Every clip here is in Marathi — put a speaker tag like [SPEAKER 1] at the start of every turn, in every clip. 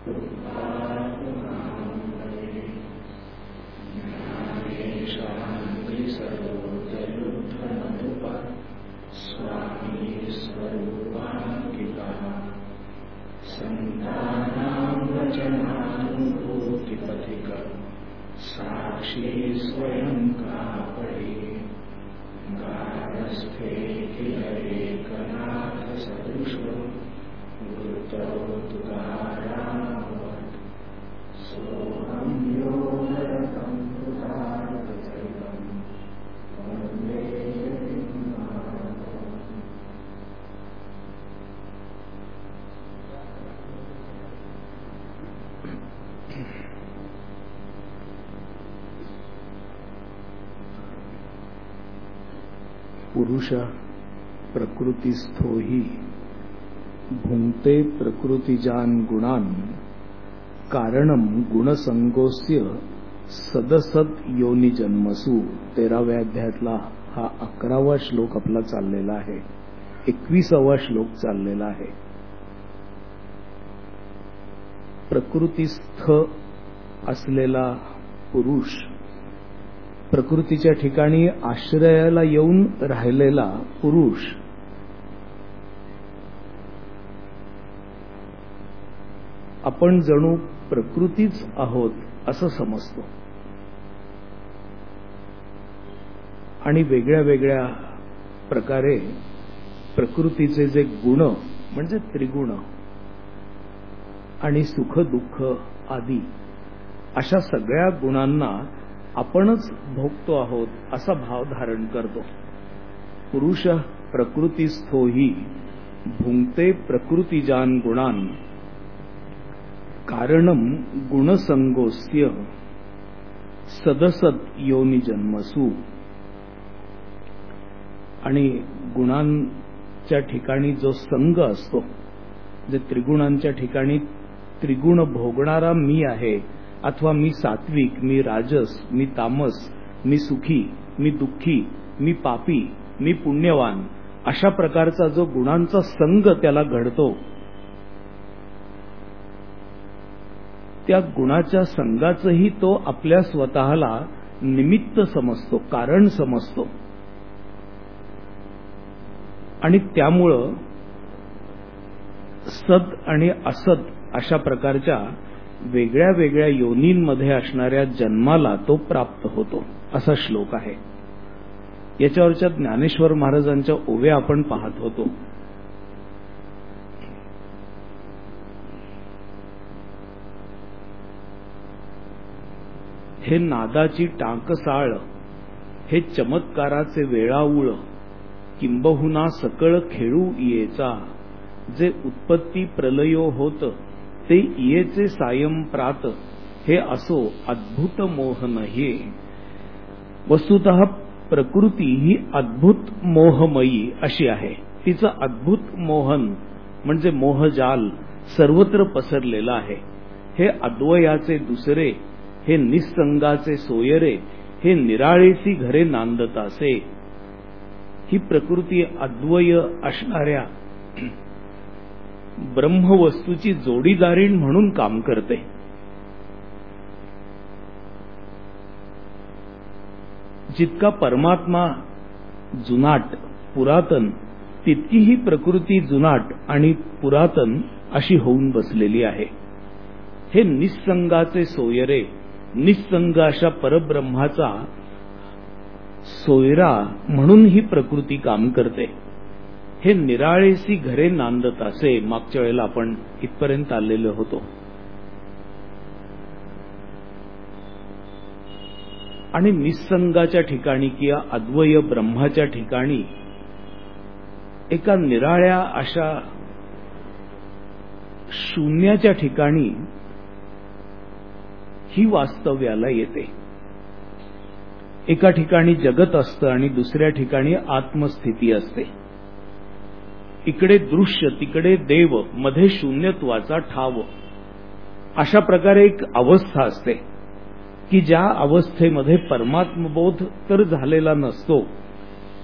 [SPEAKER 1] साक्षी स्वयं कापडे गारस्थे किल एकनाथ सदृश वृत्तौ तुकारामवत् सोऽहं योगरतं कृतार्थचरितं वन्दे
[SPEAKER 2] पुरुष प्रकृतिस्थो हि भुंक्ते प्रकृतिजान गुणान कारणम गुणसंगोस्य सदसद योनी जन्मसु 13व्या अध्यायातला हा 11वा श्लोक आपला चाललेला आहे. 21वा श्लोक चाललेला आहे. प्रकृतिस्थ असलेला पुरुष, प्रकृतीच्या ठिकाणी आश्रयाला येऊन राहिलेला पुरुष आपण जणू प्रकृतीच आहोत असं समजतो आणि वेगळ्या वेगळ्या प्रकारे प्रकृतीचे जे गुण म्हणजे त्रिगुण आणि सुख दुःख आदी अशा सगळ्या गुणांना आपणच भोगतो आहोत असा भाव धारण करतो. पुरुष प्रकृतिस्थो हि भुंक्ते प्रकृतिजान गुणान कारणम गुणसंगोस्य सदसद योनी जन्मसु. आणि गुणांच्या ठिकाणी जो संग असतो, जे त्रिगुणांच्या ठिकाणी त्रिगुण भोगणारा मी आहे, अथवा मी सात्विक, मी राजस, मी तामस, मी सुखी, मी दुःखी, मी पापी, मी पुण्यवान, अशा प्रकारचा जो गुणांचा संग त्याला घडतो, त्या गुणाच्या संगाचंही तो आपल्या स्वतःला निमित्त समजतो, कारण समजतो. आणि त्यामुळं सद आणि असद अशा प्रकारच्या वेगळ्या वेगळ्या योनींमध्ये असणाऱ्या जन्माला तो प्राप्त होतो, असा श्लोक आहे. याच्यावरच्या ज्ञानेश्वर महाराजांच्या ओव्या आपण पाहत होतो. हे नादाची टांकसाळ, हे चमत्काराचे वेळाऊळ, किंबहुना सकळ खेळू इयेचा, जे उत्पत्ती प्रलयो होत ते इयेचे सायं प्रात, हे असो अद्भुत मोह नये. वस्तुतः प्रकृती ही अद्भुत मोहमयी अशी आहे. तिचं अद्भुत मोहन म्हणजे मोहजाल सर्वत्र पसरलेलं आहे. हे अद्वयाचे दुसरे, हे निसंगाचे सोयरे, हे निराळेसी घरे नांदतासे. ही प्रकृती अद्वय असणाऱ्या ब्रह्मवस्तूची जोडीदारीण म्हणून काम करते. जितका परमात्मा जुनाट पुरातन, तितकी ही प्रकृती जुनाट आणि पुरातन अशी होऊन बसलेली आहे. हे निसंगाचे सोयरे, निसंग अशा परब्रह्माचा सोयरा म्हणून ही प्रकृती काम करते. हे निराळेसी घरे नांदत असे. मागच्या वेळेला आपण इथपर्यंत आलेलो होतो. आणि निसंगाच्या ठिकाणी किंवा अद्वय ब्रह्माच्या ठिकाणी एका निराळ्या अशा शून्याच्या ठिकाणी ही वास्तव्याला येते. एका ठिकाणी जगत असतं आणि दुसऱ्या ठिकाणी आत्मस्थिती असते. इकडे दृश्य, तिकडे देव, मध्ये शून्यत्वाचा ठाव, अशा प्रकारे एक अवस्था असते की ज्या अवस्थेमध्ये परमात्मबोध तर झालेला नसतो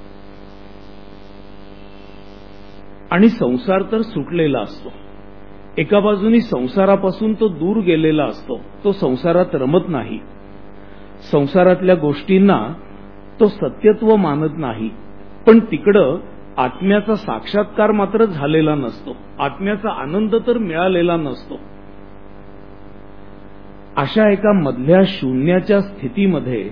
[SPEAKER 2] आणि संसार तर सुटलेला असतो. एका बाजूनी संसारापासून तो दूर गेलेला असतो, तो संसारात रमत नाही, संसारातल्या गोष्टींना तो सत्यत्व मानत नाही, पण तिकडं आत्म्याचा साक्षात्कार मात्र झालेला नसतो, आत्म्याचा आनंद तर मिळालेला नसतो. अशा एका मधल्या शून्याच्या स्थितीमध्ये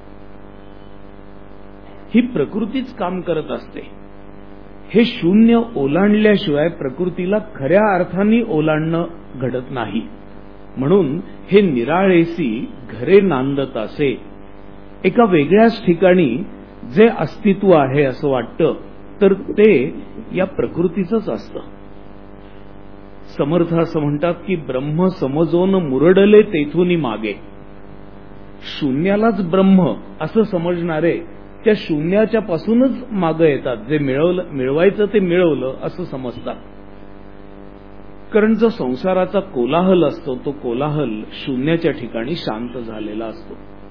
[SPEAKER 2] ही प्रकृतीच काम करत असते. हे शून्य ओलांडल्याशिवाय प्रकृतीला खऱ्या अर्थाने ओलांडणं घडत नाही. म्हणून हे निराळेसी घरे नांदत असे. एका वेगळ्याच ठिकाणी जे अस्तित्व आहे असं वाटतं, तर ते या प्रकृतीचंच असतं. समर्थ असं म्हणतात की ब्रह्म समजोन मुरडले तेथून मागे. शून्यालाच ब्रह्म असं समजणारे त्या शून्याच्या पासूनच मागं येतात. जे मिळवायचं ते मिळवलं असं समजतात. कारण जो संसाराचा कोलाहल असतो, तो कोलाहल शून्याच्या ठिकाणी शांत झालेला असतो.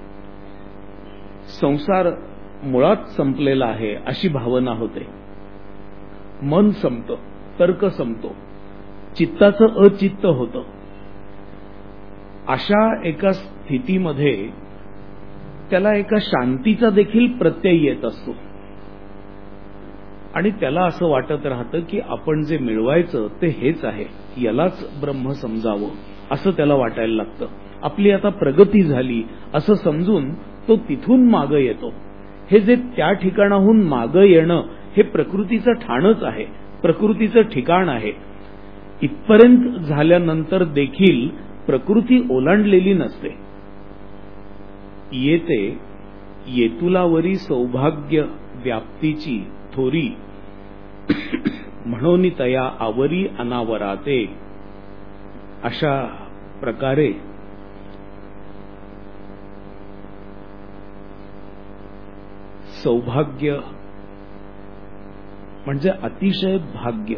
[SPEAKER 2] संसार मुळात संपलेला आहे अशी भावना होते. मन संपतं, तर्क संपतो, चित्ताचं अचित्त होतं. अशा एका स्थितीमध्ये त्याला एका शांतीचा देखील प्रत्यय येत असतो आणि त्याला असं वाटत राहतं की आपण जे मिळवायचं ते हेच आहे, यालाच ब्रह्म समजावं असं त्याला वाटायला लागतं. आपली आता प्रगती झाली असं समजून तो तिथून मागं येतो. हे जे त्या ठिकाणाहून मागं येणं हे प्रकृतीचं ठाणच आहे, प्रकृतीचं ठिकाण आहे. इथपर्यंत झाल्यानंतर देखील प्रकृती ओलांडलेली नसते. येते येतुलावरी सौभाग्य व्याप्तीची थोरी, म्हणून तया आवरी अनावराते. अशा प्रकारे सौभाग्य म्हणजे अतिशय भाग्य.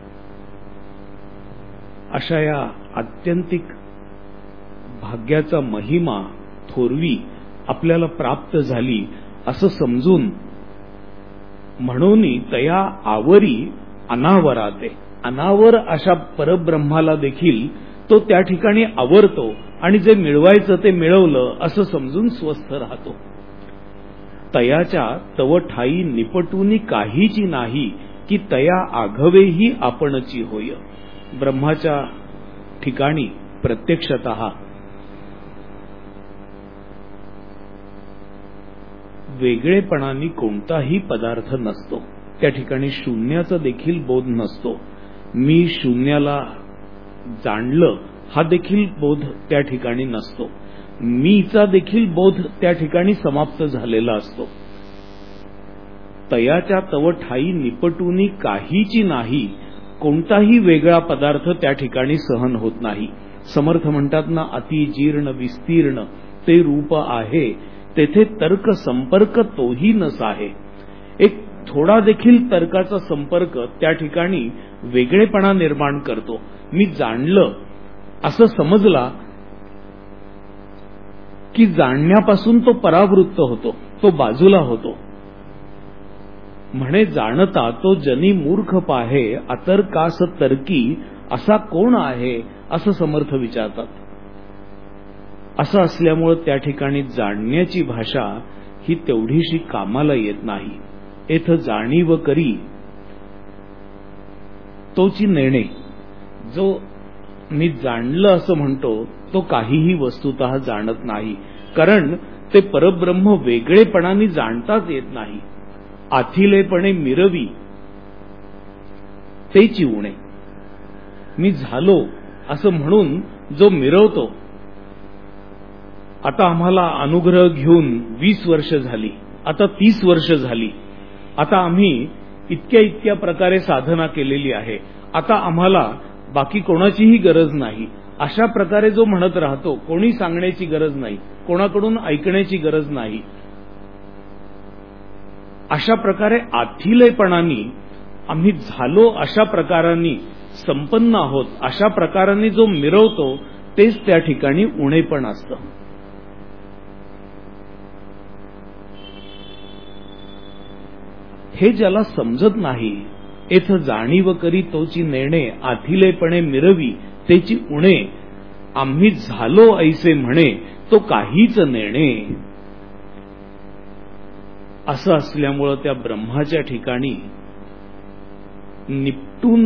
[SPEAKER 2] अशा या आत्यंतिक भाग्याचा महिमा, थोरवी आपल्याला प्राप्त झाली असं समजून म्हणून तया आवरी अनावराते. अनावर अशा परब्रह्माला देखील तो त्या ठिकाणी आवरतो आणि जे मिळवायचं ते मिळवलं असं समजून स्वस्थ राहतो. तयाच्या तव ठाई निपटूनी काहीची नाही, की तया आघवेही आपणची होय. ब्रह्माच्या ठिकाणी प्रत्यक्षतः वेगळेपणाने कोणताही पदार्थ नसतो. त्या ठिकाणी शून्याचा देखील बोध नसतो. मी शून्याला जाणलं हा देखील बोध त्या ठिकाणी नसतो. मीचा देखील बोध त्या ठिकाणी समाप्त झालेला असतो. तयाच्या तव ठाई निपटूनी काहीची नाही, कोणताही वेगळा पदार्थ त्या ठिकाणी सहन होत नाही. समर्थ म्हणतात ना, अति जीर्ण विस्तीर्ण ते रूप आहे, तेथे तर्क संपर्क तोही नस आहे. एक थोडा देखील तर्काचा संपर्क त्या ठिकाणी वेगळेपणा निर्माण करतो. मी जाणलं असं समजला की जाणण्यापासून तो परावृत्त होतो, तो बाजूला होतो. म्हणे जाणता तो जनी मूर्ख पाहे, अतर्कास तर्की असा कोण आहे, असं समर्थ विचारतात. असं असल्यामुळे त्या ठिकाणी जाणण्याची भाषा ही तेवढीशी कामाला येत नाही. येथ जाणीव करी तोची नेणे. जो मी जाणलं असं म्हणतो तो काहीही वस्तुतः जाणत नाही, कारण ते परब्रह्म वेगळेपणाने जाणताच येत नाही. आथिलेपणे मिरवी तेची उणे. मी झालो असं म्हणून जो मिरवतो. आता आम्हाला अनुग्रह घेऊन 20 वर्ष झाली, आता 30 वर्ष झाली, आता आम्ही इतक्या प्रकारे साधना केलेली आहे, आता आम्हाला बाकी कोणाचीही गरज नाही, अशा प्रकारे जो म्हणत राहतो, कोणी सांगण्याची गरज नाही, कोणाकडून ऐकण्याची गरज नाही, अशा प्रकारे आथिलेपणाने आम्ही झालो, अशा प्रकारांनी संपन्न आहोत, अशा प्रकारांनी जो मिरवतो तेच त्या ठिकाणी उणेपण असतं. हे ज्याला समजत नाही एथ जाणीव करी तोची नेणे, आथिलेपणे मिरवी तेची उणे, आम्ही झालो ऐसे म्हणे तो काहीच नेणे. असं असल्यामुळं त्या ब्रह्माच्या ठिकाणी निपटून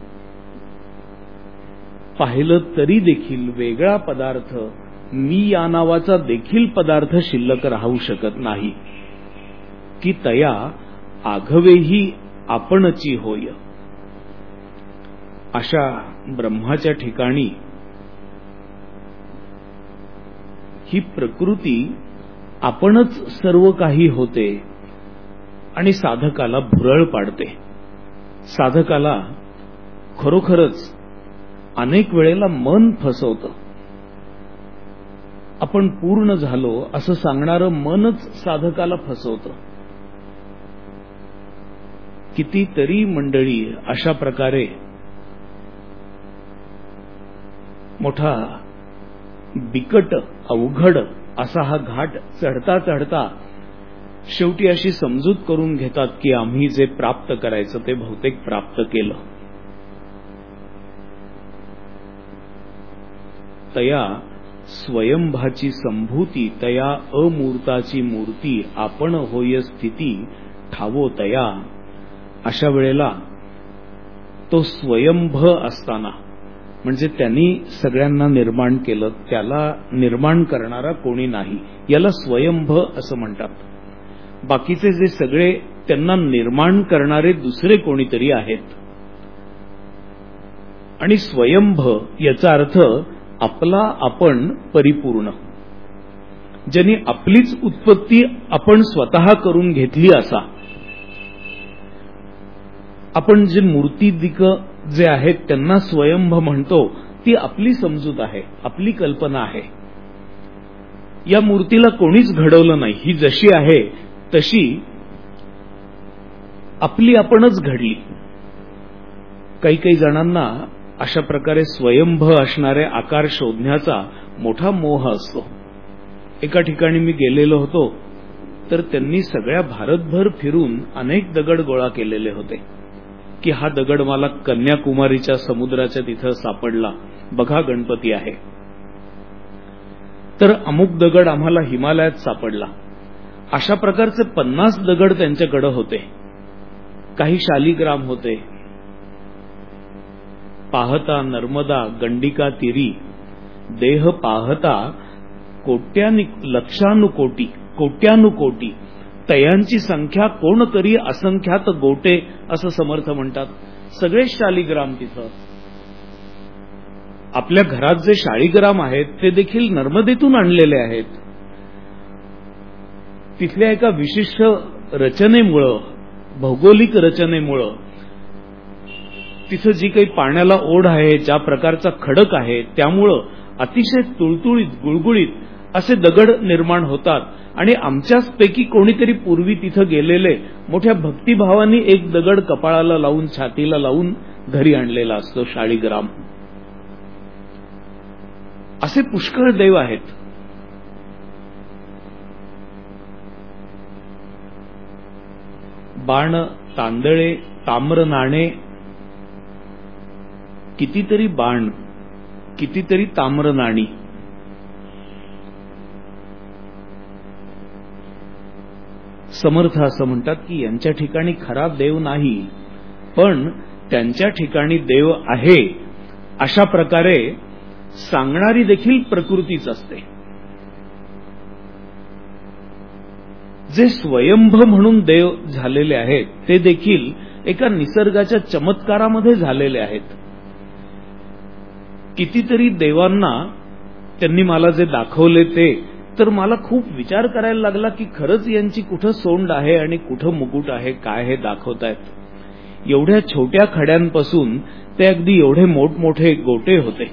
[SPEAKER 2] पाहिलं तरी देखील वेगळा पदार्थ, मी या नावाचा देखील पदार्थ शिल्लक राहू शकत नाही. की तया आघवेही आपणची होय. अशा ब्रह्माच्या ठिकाणी ही प्रकृती आपणच सर्व काही होते आणि साधकाला भुरळ पाडते. साधकाला खरोखरच अनेक वेळेला मन फसवतं. आपण पूर्ण झालो असं सांगणारं मनच साधकाला फसवतं. कितीतरी मंडळी अशा प्रकारे मोठा बिकट अवघड असा हा घाट चढता चढता शेवटी अशी समजूत करून घेतात की आम्ही जे प्राप्त करायचं ते बहुतेक प्राप्त केलं. तया स्वयंभाची संभूती, तया अमूर्ताची मूर्ती, आपण होय स्थिती ठावो तया. अशा वेळेला तो स्वयंभ असताना, म्हणजे त्यांनी सगळ्यांना निर्माण केलं, त्याला निर्माण करणारा कोणी नाही, याला स्वयंभ असं म्हणतात. बाकीचे जे सगळे त्यांना निर्माण करणारे दुसरे कोणीतरी आहेत. आणि स्वयंभ याचा अर्थ आपला आपण परिपूर्ण, ज्यांनी आपलीच उत्पत्ती आपण स्वतः करून घेतली असा. आपण जे मूर्तिदिक जे आहेत त्यांना स्वयंभ म्हणतो, ती आपली समजूत आहे, आपली कल्पना आहे. या मूर्तीला कोणीच घडवलं नाही, ही जशी आहे तशी आपली आपणच घडली. काही काही जणांना अशा प्रकारे स्वयंभ असणारे आकार शोधण्याचा मोठा मोह असतो. एका ठिकाणी मी गेलेलो होतो तर त्यांनी सगळ्या भारतभर फिरून अनेक दगड गोळा केलेले होते की हा दगड मला कन्याकुमारीच्या समुद्राच्या तिथं सापडला, बघा गणपती आहे. तर अमुक दगड आम्हाला हिमालयात सापडला. अशा प्रकारचे 50 दगड त्यांच्याकडे होते. काही शालिग्राम होते. पाहता नर्मदा गंडिका तीरी, देह पाहता लक्षानुकोटी कोट्यानुकोटी, तयांची संख्या कोण करी असंख्यात गोटे, असं समर्थ म्हणतात. सगळे शालिग्राम तिथं. आपल्या घरात जे शाळीग्राम आहेत ते देखील नर्मदेतून आणलेले आहेत. तिथल्या एका विशिष्ट रचनेमुळं, भौगोलिक रचनेमुळं, तिथं जी काही पाण्याला ओढ आहे, ज्या प्रकारचा खडक आहे, त्यामुळं अतिशय तुळतुळीत गुळगुळीत असे दगड निर्माण होतात. आणि आमच्याचपैकी कोणीतरी पूर्वी तिथं गेलेले मोठ्या भक्तिभावाने एक दगड कपाळाला लावून, छातीला लावून घरी आणलेला असतो शाळीग्राम. असे पुष्कळ देव आहेत. बाण, तांदळे, ताम्र नाणे, कितीतरी बाण, कितीतरी ताम्र नाणी. समर्थ असं म्हणतात की यांच्या ठिकाणी खरा देव नाही, पण त्यांच्या ठिकाणी देव आहे अशा प्रकारे सांगणारी देखील प्रकृतीच असते. जे स्वयंभ म्हणून देव झालेले आहेत ते देखील एका निसर्गाच्या चमत्कारामध्ये झालेले आहेत. कितीतरी देवांना त्यांनी मला जे दाखवले ते तर मला खूप विचार करायला लागला की खरंच यांची कुठं सोंड आहे आणि कुठं मुकुट आहे, काय हे दाखवतायत. एवढ्या छोट्या खड्यांपासून ते अगदी एवढे मोठमोठे गोटे होते.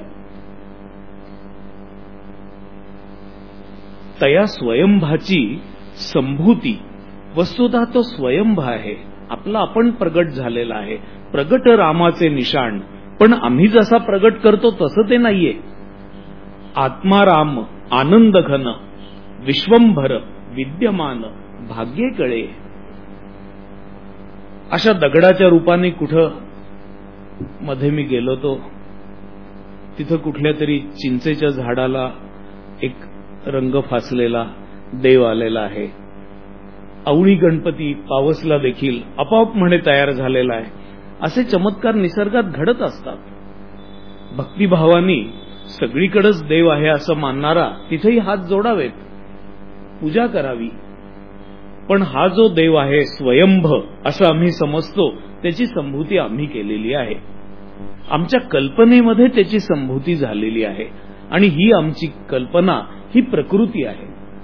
[SPEAKER 2] तया स्वयंभाची संभूती, वस्तुतः तो स्वयंभ आहे, आपला आपण प्रगट झालेला आहे. प्रगट रामाचे निशाण, पण आम्ही जसा प्रगट करतो तसं ते नाहीये. आत्मा राम आनंद घन, विश्वंभर विद्यमान भाग्ये कळे. अशा दगडाच्या रूपाने कुठं मध्ये मी गेलो तो तिथं कुठल्या तरी चिंचेच्या झाडाला एक रंग फासलेला देव आलेला आहे. अवळी गणपती पावसला देखील आपोआप म्हणे तयार झालेला आहे. असे चमत्कार निसर्गात घडत असतात. भक्तिभावानी सगळीकडेच देव आहे असं मानणारा तिथेही हात जोडावेत, पूजा करावी. पण हा जो देव आहे स्वयंभ असं आम्ही समजतो, त्याची संभूती आम्ही केलेली आहे. आमच्या कल्पनेमध्ये त्याची संभूती झालेली आहे आणि ही आमची कल्पना ही प्रकृती आहे.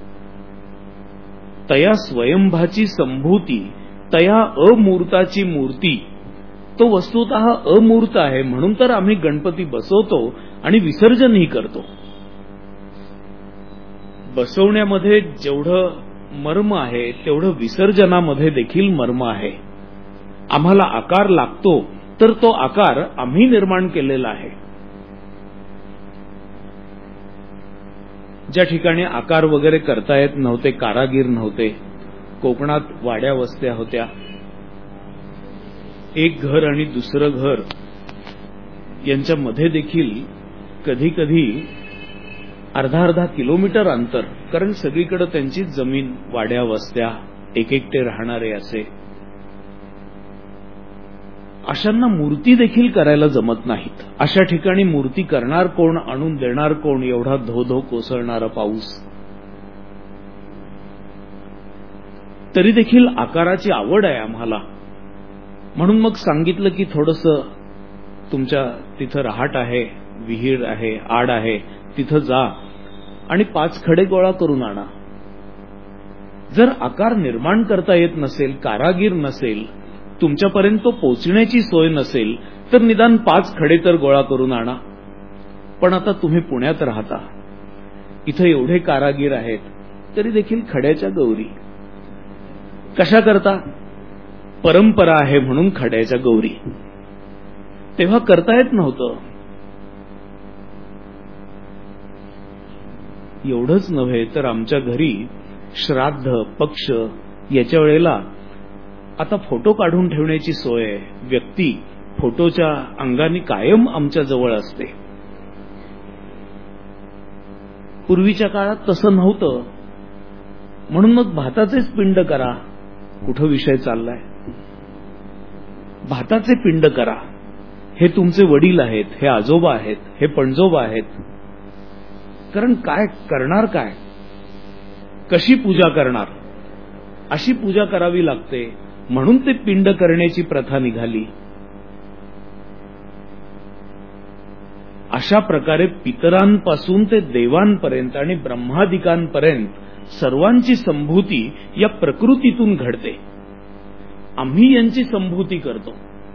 [SPEAKER 2] तया स्वयंभाची संभूती, तया अमूर्ताची मूर्ती, तो वस्तुतः अमूर्त आहे. म्हणून तर आम्ही गणपती बसवतो आणि विसर्जनही करतो. बसवण्यामध्ये जेवढं मर्म आहे तेवढं विसर्जनामध्ये देखील मर्म आहे. आम्हाला आकार लागतो तर तो आकार आम्ही निर्माण केलेला आहे. ज्या ठिकाणी आकार वगैरे करता येत नव्हते, कारागीर नव्हते, कोकणात वाड्या वस्त्या होत्या. एक घर आणि दुसरं घर यांच्यामध्ये देखील कधी कधी अर्धा किलोमीटर अंतर, कारण सगळीकडे त्यांची जमीन, वाड्या वस्त्या, एकटे राहणारे असे. अशांना मूर्ती देखील करायला जमत नाहीत. अशा ठिकाणी मूर्ती करणार कोण, आणून देणार कोण, एवढा धो कोसळणारा पाऊस. तरी देखील आकाराची आवड आहे आम्हाला. म्हणून मग सांगितलं की थोडंसं तुमच्या तिथं रहाट आहे, विहीर आहे, आड आहे, तिथं जा आणि 5 खडे गोळा करून आणा. जर आकार निर्माण करता येत नसेल, कारागीर नसेल, तुमच्यापर्यंत तो पोचण्याची सोय नसेल, तर निदान 5 खडे तर गोळा करून आणा. पण आता तुम्ही पुण्यात राहता, इथं एवढे कारागीर आहेत, तरी देखील खड्याच्या गौरी कशा करता? परंपरा आहे म्हणून खड्याच्या गौरी. तेव्हा करता येत नव्हतं. एवढंच नव्हे तर आमच्या घरी श्राद्ध, पक्ष याच्या वेळेला आता फोटो काढून ठेवण्याची सोय आहे. व्यक्ती फोटोच्या अंगाने कायम आमच्या जवळ असते. पूर्वीच्या काळात तसं नव्हतं. म्हणून मग भाताचेच पिंड करा. कुठं विषय चाललाय? भाताचे पिंड करा. हे तुमचे वडील आहेत, हे आजोबा आहेत, हे पणजोबा आहेत. कारण काय करणार, काय कशी पूजा करणार? अशी पूजा करावी लागते. म्हणून ते पिंड करण्याची प्रथा निघाली. अशा प्रकारे पितरांपासून ते देवांपर्यंत आणि ब्रह्मादिकांपर्यंत सर्वांची संभूती या प्रकृतीतून घडते. आम्ही यांची संभूती करतो.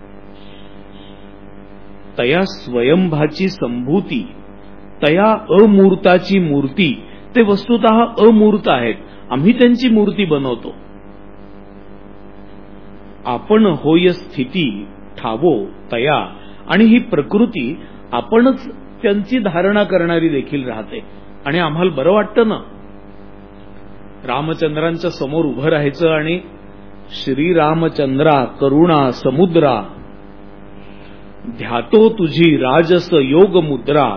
[SPEAKER 2] तया स्वयंभाची संभूती, तया अमूर्ताची मूर्ती, ते वस्तुतः अमूर्त आहेत. आम्ही त्यांची मूर्ती बनवतो. आपण होय स्थिती ठावो तया, आणि ही प्रकृती आपणच त्यांची धारणा करणारी देखील राहते. आणि आम्हाला बरं वाटतं ना, रामचंद्रांच्या समोर उभं राहायचं आणि श्रीरामचंद्रा करुणा समुद्रा, ध्यातो तुझी राजस योग मुद्रा,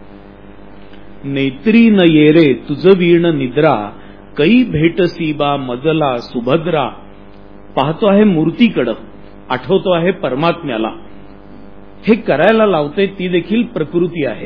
[SPEAKER 2] नेत्री न येरे तुझ वीण निद्रा, कै भेटसी बा मजला सुभद्रा. पाहतो आहे मूर्तीकडं, आठवतो आहे परमात्म्याला. हे करायला लावते ती देखील प्रकृती आहे.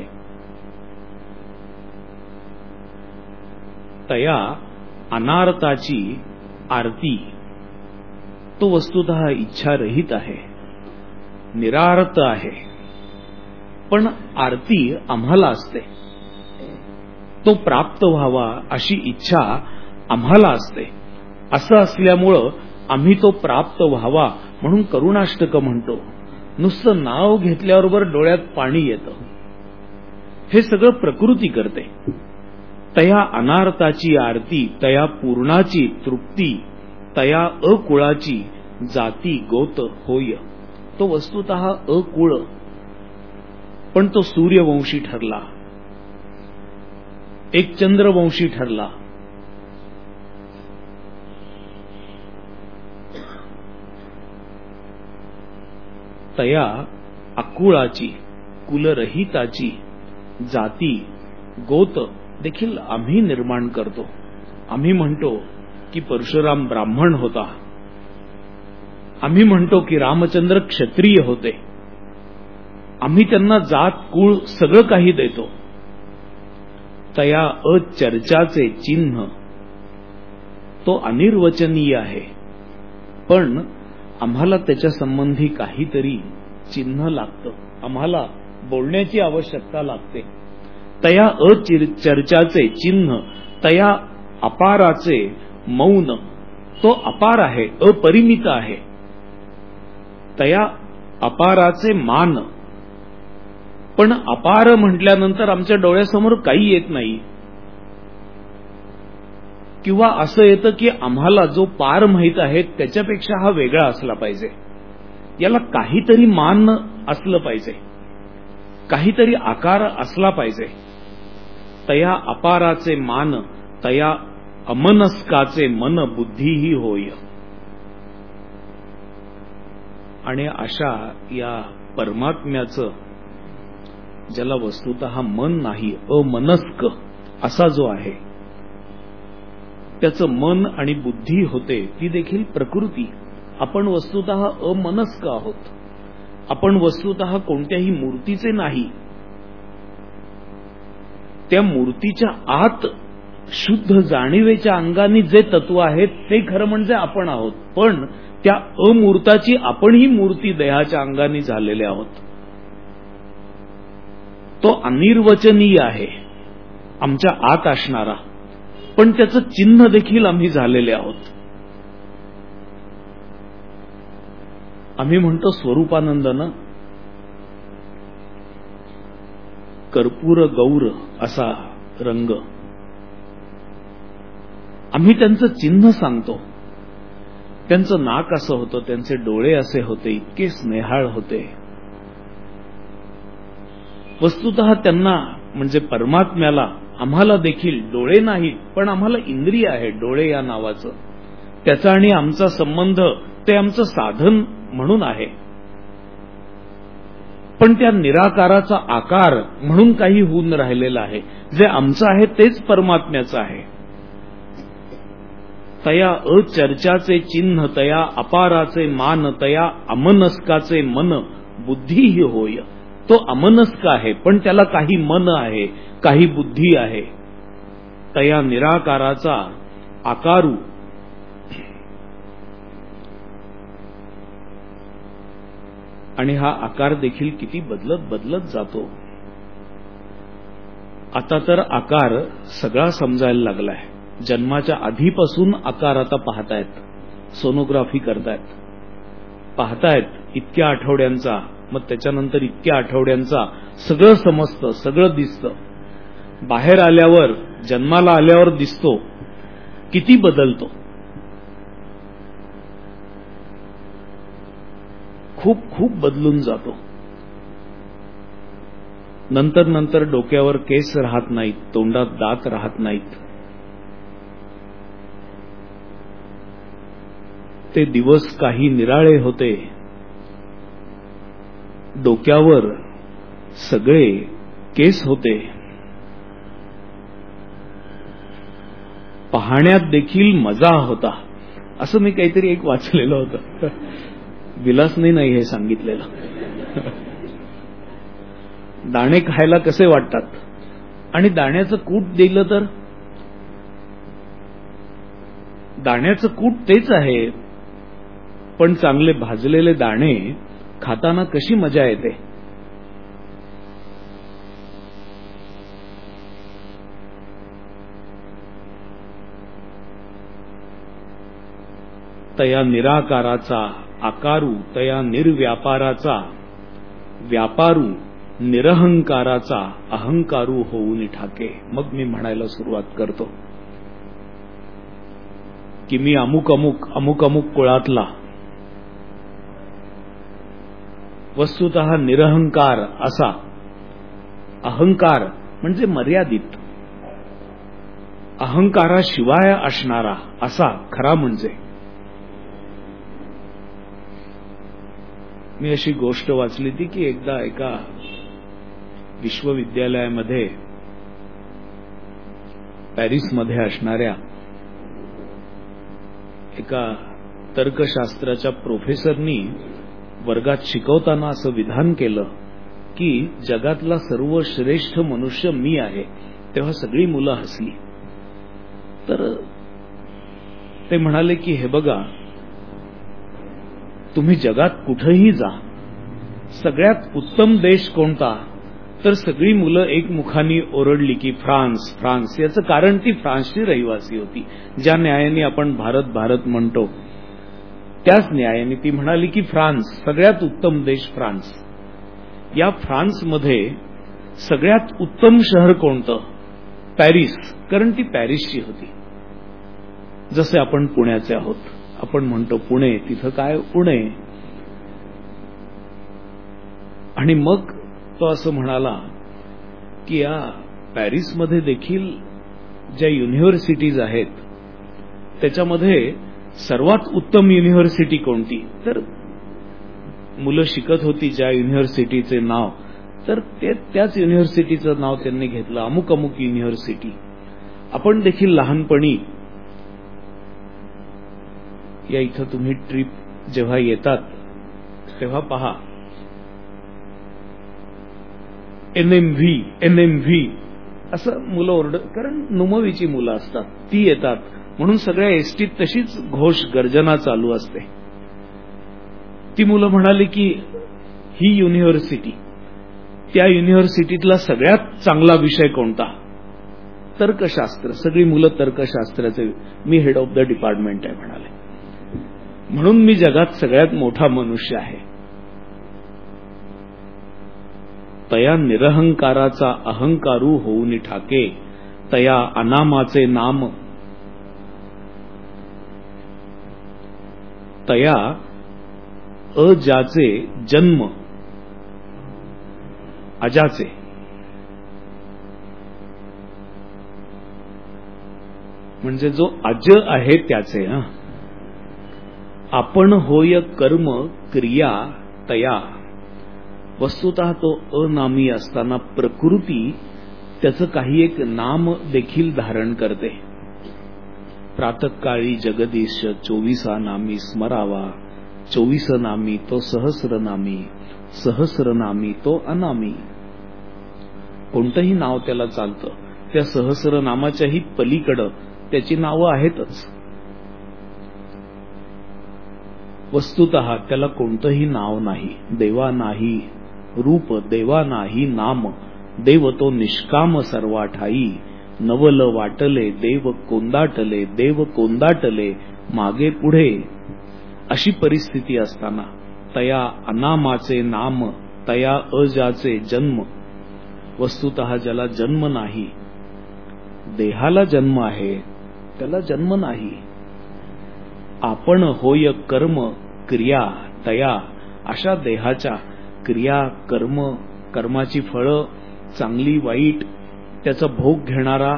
[SPEAKER 2] तया अनारताची आरती, तो वस्तुतः इच्छारहित आहे, निरार्थ आहे. पण आरती आम्हाला असते. तो प्राप्त व्हावा अशी इच्छा आम्हाला असते. असं असल्यामुळं आम्ही तो प्राप्त व्हावा म्हणून करुणाष्टक म्हणतो. नुसतं नाव घेतल्याबरोबर डोळ्यात पाणी येतं. हे सगळं प्रकृती करते. तया अनारताची आरती, तया पूर्णाची तृप्ती, तया अकुळाची जाती गोत होय. तो वस्तुतः अकुळ, पण तो सूर्यवंशी ठरला, एक चंद्रवंशी ठरला. तया अकुळाची कुलरहिताची जाती गोत देखील आम्ही निर्माण करतो. आम्ही म्हणतो की परशुराम ब्राह्मण होता, आम्ही म्हणतो की रामचंद्र क्षत्रिय होते, आम्ही त्यांना जात कुळ सगळं काही देतो. तया अचर्चाचे चिन्ह तो अनिर्वचनीय आहे, पण आम्हाला त्याच्या संबंधी काहीतरी चिन्ह लागतं, आम्हाला बोलण्याची आवश्यकता लागते. तया अचर्चाचे चिन्ह, तया अपाराचे मौन, तो अपार आहे, अपरिमित आहे. तया अपाराचे मान, पण अपार म्हटल्यानंतर आमच्या डोळ्यासमोर काही येत नाही, किंवा असं येतं की आम्हाला जो पार माहित आहे त्याच्यापेक्षा हा वेगळा असला पाहिजे, याला काहीतरी मान असलं पाहिजे, काहीतरी आकार असला पाहिजे. तया अपाराचे मान, तया अमनस्काचे मन बुद्धीही होय. आणि अशा या परमात्म्याचं, ज्याला वस्तुतः मन नाही, अमनस्क असा जो आहे, त्याचं मन आणि बुद्धी होते, ती देखील प्रकृती. आपण वस्तुतः अमनस्क आहोत, आपण वस्तुतः कोणत्याही मूर्तीचे नाही. त्या मूर्तीच्या आत शुद्ध जाणीवेच्या अंगाने जे तत्व आहेत ते खरं म्हणजे आपण आहोत, पण त्या अमूर्ताची आपणही मूर्ती देहाच्या अंगाने झालेले आहोत. तो अनिर्वचनीय आहे, आमच्या आत असणारा, पण त्याचं चिन्ह देखील आम्ही झालेले आहोत. आम्ही म्हणतो स्वरूपानंदनं कर्पूर गौर असा रंग, आम्ही त्यांचं चिन्ह सांगतो. त्यांचं नाक असं होतं, त्यांचे डोळे असे होते, इतके स्नेहाळ होते. वस्तुतः त्यांना म्हणजे परमात्म्याला, आम्हाला देखील डोळे नाहीत, पण आम्हाला इंद्रिय आहे डोळे या नावाचं. त्याचा आणि आमचा संबंध ते आमचं साधन म्हणून आहे, पण त्या निराकाराचा आकार म्हणून काही होऊन राहिलेला आहे. जे आमचं आहे तेच परमात्म्याचं आहे. तया अचर्चाचे चिन्ह, तया अपाराचे मान, तया अमनस्काचे मन बुद्धीही होय. तो अमनस्क आहे, पण त्याला काही मन आहे, काही बुद्धी आहे. तया निराकाराचा आकारू, आणि हा आकार देखील किती बदलत बदलत जातो. आता तर आकार सगळा समजायला लागलाय. जन्माच्या आधीपासून आकार आता पाहतायत, सोनोग्राफी करतायत, पाहतायत इतक्या आठवड्यांचा, मग त्याच्यानंतर इतक्या आठवड्यांचा, सगळं समजतं, सगळं दिसतं. बाहेर आल्यावर, जन्माला आल्यावर दिसतो किती बदलतो. खूप खूप बदलून जातो. नंतर नंतर डोक्यावर केस राहत नाहीत, तोंडात दात राहत नाहीत. ते दिवस काही निराळे होते. डोक्यावर सगळे केस होते. पाहण्यात देखील मजा होता. असं मी काहीतरी एक वाचलेलं होतं, विलासने नाही हे सांगितलेलं. दाणे खायला कसे वाटतात, आणि दाण्याचं कूट दिलं तर, दाण्याचं कूट तेच आहे, पण चांगले भाजलेले दाणे खाताना कशी मजा येते. तया निराकाराचा आकारू, तया निर्व्यापाराचा व्यापारू, निरहंकाराचा अहंकारू होऊन ठाके. मग मी म्हणायला सुरुवात करतो की मी अमुक अमुक अमुक अमुक कुळातला. वस्तुतः निरहंकार असा, अहंकार म्हणजे मर्यादित, अहंकाराशिवाय असणारा असा खरा म्हणजे मी अशी गोष्ट वाचली ती की एकदा एका विश्वविद्यालयामध्ये पॅरिसमध्ये असणाऱ्या एका तर्कशास्त्राच्या प्रोफेसरनी वर्गात शिकवताना असं विधान केलं की जगातला सर्वश्रेष्ठ मनुष्य मी आहे. तेव्हा सगळी मुलं हसली. तर ते म्हणाले की हे बघा, तुम्ही जगात कुठेही जा, सगळ्यात उत्तम देश कोणता, तर सगळी मुलं एकमुखाने ओरडली की फ्रान्स फ्रान्स. याचं कारण ती फ्रान्सची रहिवासी होती. ज्या न्यायाने आपण भारत भारत म्हणतो त्याच न्यायाने ती म्हणाली की फ्रान्स, सगळ्यात उत्तम देश फ्रान्स. या फ्रान्समध्ये सगळ्यात उत्तम शहर कोणतं, पॅरिस, कारण ती पॅरिसची होती. जसे आपण पुण्याचे आहोत, आपण म्हणतो पुणे, तिथं काय उणे. आणि मग तो असं म्हणाला की या पॅरिसमध्ये देखील ज्या युनिव्हर्सिटीज आहेत त्याच्यामध्ये सर्वात उत्तम युनिव्हर्सिटी कोणती, तर मुलं शिकत होती ज्या युनिव्हर्सिटीचे नाव, तर त्याच युनिव्हर्सिटीचं नाव त्यांनी घेतलं, अमुक अमुक युनिव्हर्सिटी. आपण देखील लहानपणी या इथं तुम्ही ट्रिप जेव्हा येतात तेव्हा पहा NMV NMV असं मुलं ओरडत, कारण नुमवीची मुलं असतात ती येतात म्हणून सगळ्या एसटीत तशीच घोष गर्जना चालू असते. ती मुलं म्हणाली की ही युनिव्हर्सिटी, त्या युनिव्हर्सिटीतला सगळ्यात चांगला विषय कोणता, तर्कशास्त्र. सगळी मुलं तर्कशास्त्राचे, मी हेड ऑफ द डिपार्टमेंट आहे म्हणाले, म्हणून मी जगात सगळ्यात मोठा मनुष्य आहे. तया निरहंकाराचा अहंकारू होऊन ठाके, तया अनामाचे नाम, तया अजाचे जन्म, अजाचे. म्हणजे जो अज आहे त्याचे. आपण होय कर्म क्रिया तया. वस्तुतः तो अनामी असताना प्रकृती त्याचं काही एक नाम देखील धारण करते. प्रातःकाळी जगदीश 24 नामी स्मरावा, 24 नामी तो सहस्रनामी, सहस्रनामी तो अनामी. कोणतंही नाव त्याला चालतं, त्या सहस्रनामाच्याही पलीकडं त्याची नावं आहेतच. वस्तुतः त्याला कोणतंही नाव नाही, देवा नाही रूप, देवा नाही नाम, देव तो निष्काम सर्वा ठाई. नवल वाटले देव कोंदाटले, देव कोंदाटले मागे पुढे. अशी परिस्थिती असताना तया अनामाचे नाम, तया अजाचे जन्म. वस्तुतः ज्याला जन्म नाही, देहाला जन्म आहे, त्याला जन्म नाही. आपण होय कर्म क्रिया तया. अशा देहाच्या क्रिया कर्म, कर्माची फळं चांगली वाईट त्याचा भोग घेणारा,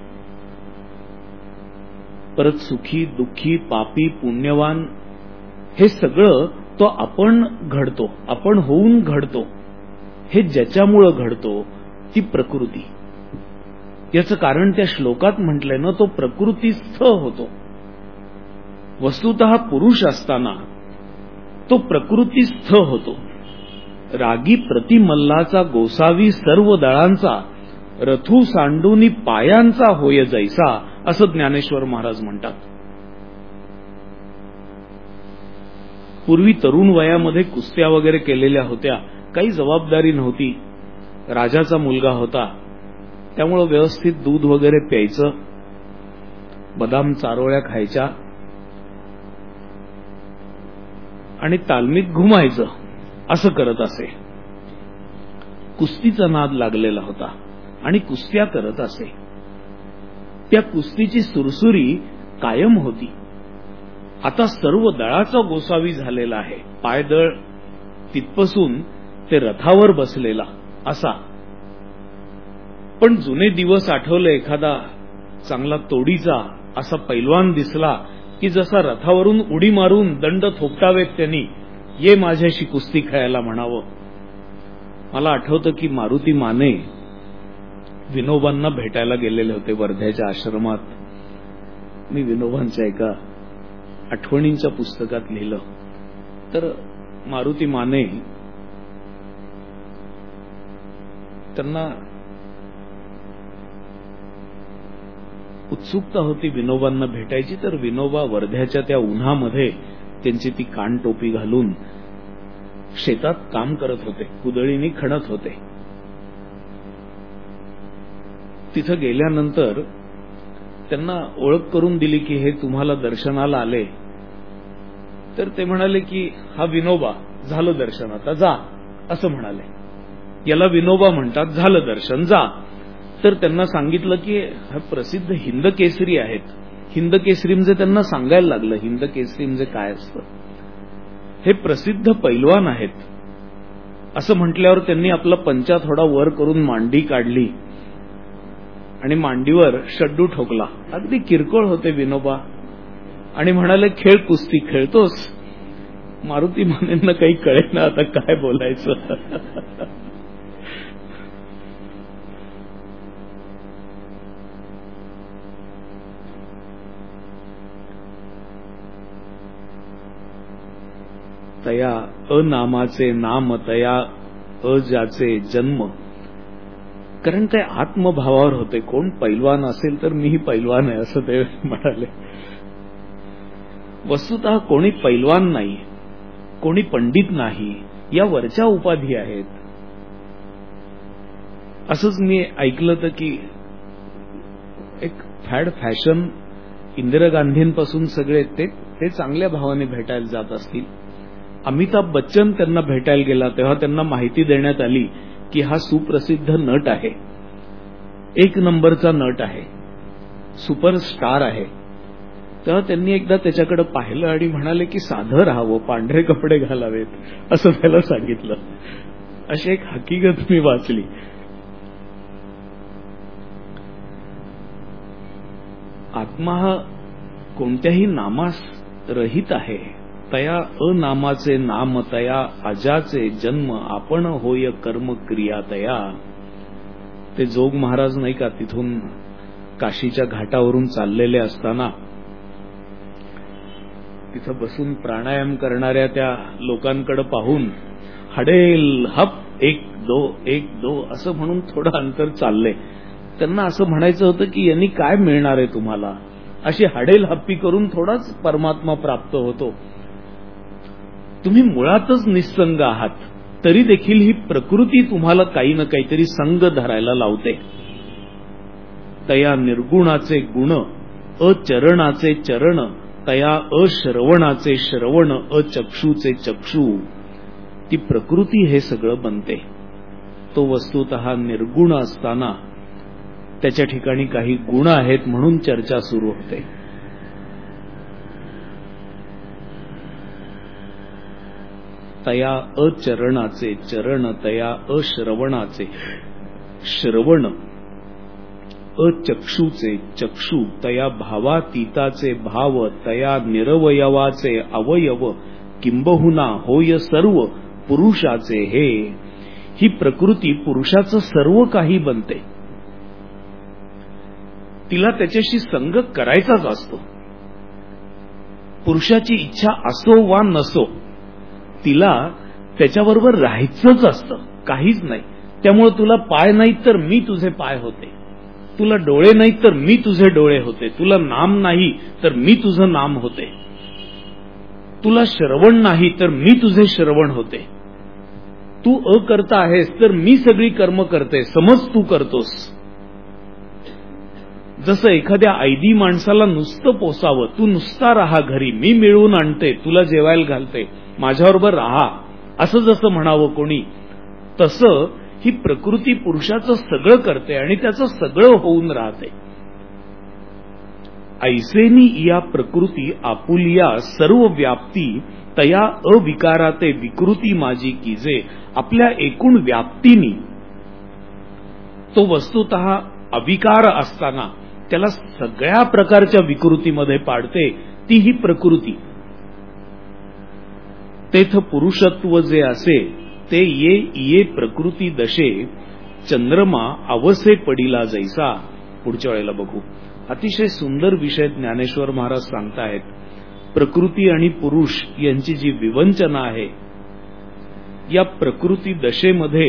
[SPEAKER 2] परत सुखी दुःखी पापी पुण्यवान, हे सगळं तो आपण घडतो, आपण होऊन घडतो. हे ज्याच्यामुळं घडतो ती प्रकृती. याचं कारण त्या श्लोकात म्हटलंय ना, तो प्रकृतीस्थ होतो. वस्तुतः पुरुष असताना तो प्रकृतीस्थ होतो. रागी प्रतिमल्लाचा गोसावी सर्व दळांचा, रथू सांडूनी पायांचा होय जैसा, असं ज्ञानेश्वर महाराज म्हणतात. पूर्वी तरुण वयामध्ये कुस्त्या वगैरे केलेल्या होत्या, काही जबाबदारी नव्हती, राजाचा मुलगा होता, त्यामुळं व्यवस्थित दूध वगैरे प्यायचं, बदाम चारोळ्या खायच्या आणि तालमीत घुमायचं, असं करत असे. कुस्तीचा नाद लागलेला होता आणि कुस्त्या करत असे. त्या कुस्तीची सुरसुरी कायम होती. आता सर्व दळाचा गोसावी झालेला आहे, पायदळ तिथपासून ते रथावर बसलेला असा. पण जुने दिवस आठवले, एखादा चांगला तोडीचा असा पैलवान दिसला की जसा रथावरून उडी मारून दंड थोपटावेत त्यांनी, ये माझ्याशी कुस्ती खेळायला म्हणावं. मला आठवतं की मारुती माने विनोबांना भेटायला गेलेले होते वर्ध्याच्या आश्रमात. मी विनोबांच्या एका आठवणींच्या पुस्तकात लिहिलं तर मारुती माने त्यांना उत्सुकता होती विनोबांना भेटायची. तर विनोबा वर्ध्याच्या त्या उन्हामध्ये त्यांची ती कानटोपी घालून शेतात काम करत होते, कुदळीनी खणत होते. तिथं गेल्यानंतर त्यांना ओळख करून दिली की हे तुम्हाला दर्शनाला आले. तर ते म्हणाले की हा विनोबा, झालं दर्शन, आता जा, असं म्हणाले. याला विनोबा म्हणतात, झालं दर्शन, जा. तर त्यांना सांगितलं की हा प्रसिद्ध हिंद केसरी आहेत. हिंद केसरी म्हणजे त्यांना सांगायला लागलं हिंद केसरी म्हणजे काय असतं. हे प्रसिद्ध पैलवान आहेत असं म्हटल्यावर त्यांनी आपला पंचा थोडा वर करून मांडी काढली आणि मांडीवर शड्डू ठोकला. अगदी किरकोळ होते विनोबा आणि म्हणाले, खेळ कुस्ती खेळतोस. मारुती मानेंना काही कळेना आता काय बोलायचं. तया अनामाचे नाम, तया अजाचे जन्म. कारण ते आत्मभावावर होते. कोण पैलवान असेल तर मीही पैलवान आहे असं ते म्हणाले. वस्तुतः कोणी पैलवान नाही, कोणी पंडित नाही, या वरच्या उपाधी आहेत. असंच मी ऐकलं तर की एक फॅशन इंदिरा गांधींपासून सगळे ते चांगल्या भावाने भेटायला जात असतील. अमिताभ बच्चन त्यांना भेटायला गेला तेव्हा त्यांना माहिती देण्यात आली की हा सुप्रसिद्ध नट आहे, एक नंबरचा नट आहे, सुपरस्टार आहे. तेव्हा त्यांनी एकदा त्याच्याकडे पाहिलं आणि म्हणाले की साधं राहावं, पांढरे कपडे घालावेत असं त्याला सांगितलं. अशी एक हकीकत मी वाचली. आत्मा हा कोणत्याही नामास रहित आहे. तया अनामाचे नाम, तया अजाचे जन्म, आपण होय कर्म क्रिया तया. ते जोग महाराज नाही का तिथून काशीच्या घाटावरून चाललेले असताना तिथं बसून प्राणायाम करणाऱ्या त्या लोकांकडे पाहून हडेल हप, एक दो एक दो असं म्हणून थोडं अंतर चालले. त्यांना असं म्हणायचं होतं की यांनी काय मिळणार आहे तुम्हाला. अशी हडेल हप्पी करून थोडाच परमात्मा प्राप्त होतो. तुम्ही मुळातच निस्संग आहात, तरी देखील ही प्रकृती तुम्हाला काही ना काहीतरी संग धरायला लावते. तया निर्गुणाचे गुण, अचरणाचे चरण, तया अश्रवणाचे श्रवण, अचक्षुचे चक्षु. ती प्रकृती हे सगळं बनते. तो वस्तुतः निर्गुण असताना त्याच्या ठिकाणी काही गुण आहेत म्हणून चर्चा सुरू होते. तया अचरणाचे चरण, तया अश्रवणाचे श्रवण, अचक्षुचे चक्षु, तया भावातीताचे भाव, तया निरवयवाचे अवयव, किंबहुना होय सर्व पुरुषाचे हे. ही प्रकृती पुरुषाचं सर्व काही बनते. तिला त्याच्याशी संग करायचाच असतो. पुरुषाची इच्छा असो वा नसो, तिला त्याच्याबरोबर राहायचंच असतं, काहीच नाही. त्यामुळे तुला पाय नाहीत तर मी तुझे पाय होते, तुला डोळे नाहीत तर मी तुझे डोळे होते, तुला नाम नाही तर मी तुझं नाम होते, तुला श्रवण नाही तर मी तुझे श्रवण होते, तू अकर्ता आहेस तर मी सगळी कर्म करते, समज तू करतोस. जसं एखाद्या ऐदी माणसाला नुसतं पोसावं, तू नुसता राहा घरी, मी मिळवून आणते, तुला जेवायला घालते, माझ्याबरोबर राहा, असं जसं म्हणावं कोणी, तसं ही प्रकृती पुरुषाचं सगळं करते आणि त्याचं सगळं होऊन राहते. ऐसेनी या प्रकृती आपुलिया सर्व व्याप्ती, तया अविकाराते विकृती माझी कीजे. आपल्या एकूण व्याप्तीनी तो वस्तुतः अविकार असताना त्याला सगळ्या प्रकारच्या विकृतीमध्ये पाडते, ती ही प्रकृती. तेथ पुरुषत्व जे असे ते ये प्रकृती दशे चंद्रमा अवसे पडिला जैसा. पुढच्या वेळेला बघू. अतिशय सुंदर विषय ज्ञानेश्वर महाराज सांगतायत. प्रकृती आणि पुरुष यांची जी विवंचना आहे, या प्रकृती दशेमध्ये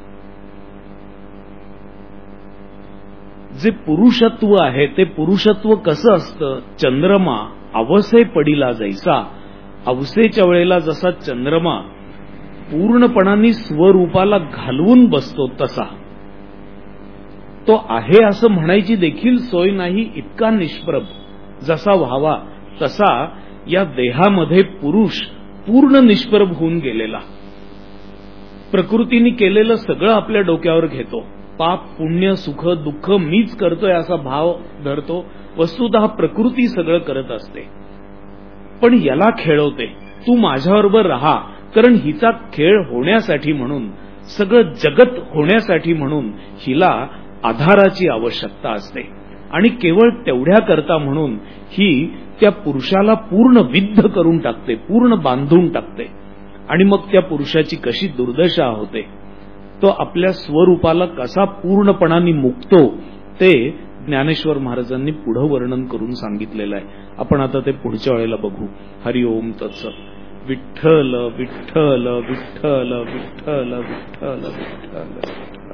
[SPEAKER 2] जे पुरुषत्व आहे ते पुरुषत्व कसं असतं. चंद्रमा अवसे पडिला जैसा. अवसेच्या वेळेला जसा चंद्रमा पूर्णपणाने स्वरूपाला घालवून बसतो तसा तो आहे असं म्हणायची देखील सोय नाही. इतका निष्प्रभ जसा व्हावा तसा या देहामध्ये पुरुष पूर्ण निष्प्रभ होऊन गेलेला. प्रकृतीने केलेलं सगळं आपल्या डोक्यावर घेतो. पाप पुण्य सुख दुःख मीच करतोय असा भाव धरतो. वस्तुतः प्रकृती सगळं करत असते, पण याला खेळवते. तू माझ्याबरोबर राहा, कारण हिचा खेळ होण्यासाठी म्हणून, सगळं जगत होण्यासाठी म्हणून हिला आधाराची आवश्यकता असते. आणि केवळ तेवढ्या करता म्हणून ही त्या पुरुषाला पूर्ण विद्ध करून टाकते, पूर्ण बांधून टाकते. आणि मग त्या पुरुषाची कशी दुर्दशा होते. तो आपल्या स्वरूपाला कसा पूर्णपणाने मुक्तो ते ज्ञानेश्वर महाराजांनी पुढं वर्णन करून सांगितलेलं आहे. आपण आता ते पुढच्या वेळेला बघू. हरिओम तत्सत. विठ्ठल विठ्ठल विठ्ठल विठ्ठल विठ्ठल विठ्ठल.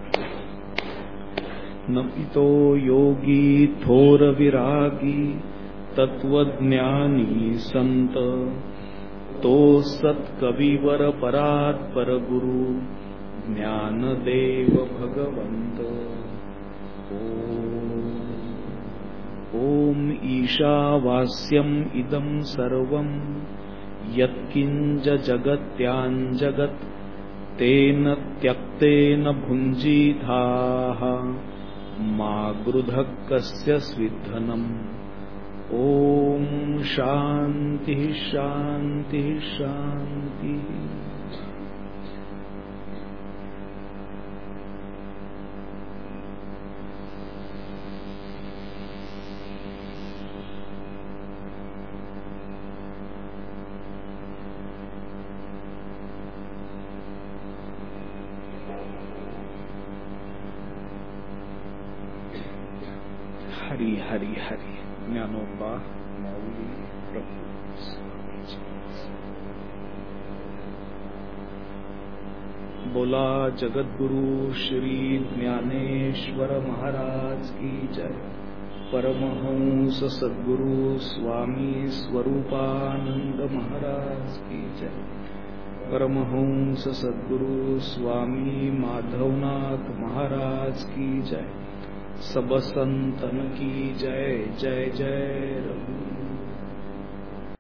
[SPEAKER 2] नपितो योगी थोर विरागी तत्वज्ञानी संत तो सत्कविवर परात्पर गुरु ज्ञानदेव भगवंत. ओम ईशावास्यम इदं सर्वं यत्किंच जगत्याञ्जगत् तेन त्यक्तेन भुञ्जीथाः मा गृधः कस्य स्विद्धनम्. ओम शांति शांति शांति. हरी हरी हरी. ज्ञानोबा माऊली प्रभू. बोला जगद्गुरु श्री ज्ञानेश्वर महाराज की जय. परमहंस सद्गुरु स्वामी स्वरूपानंद महाराज की जय. परमहंस सद्गुरु स्वामी माधवनाथ महाराज की जय. सब संतन की जय. जय जय रघु.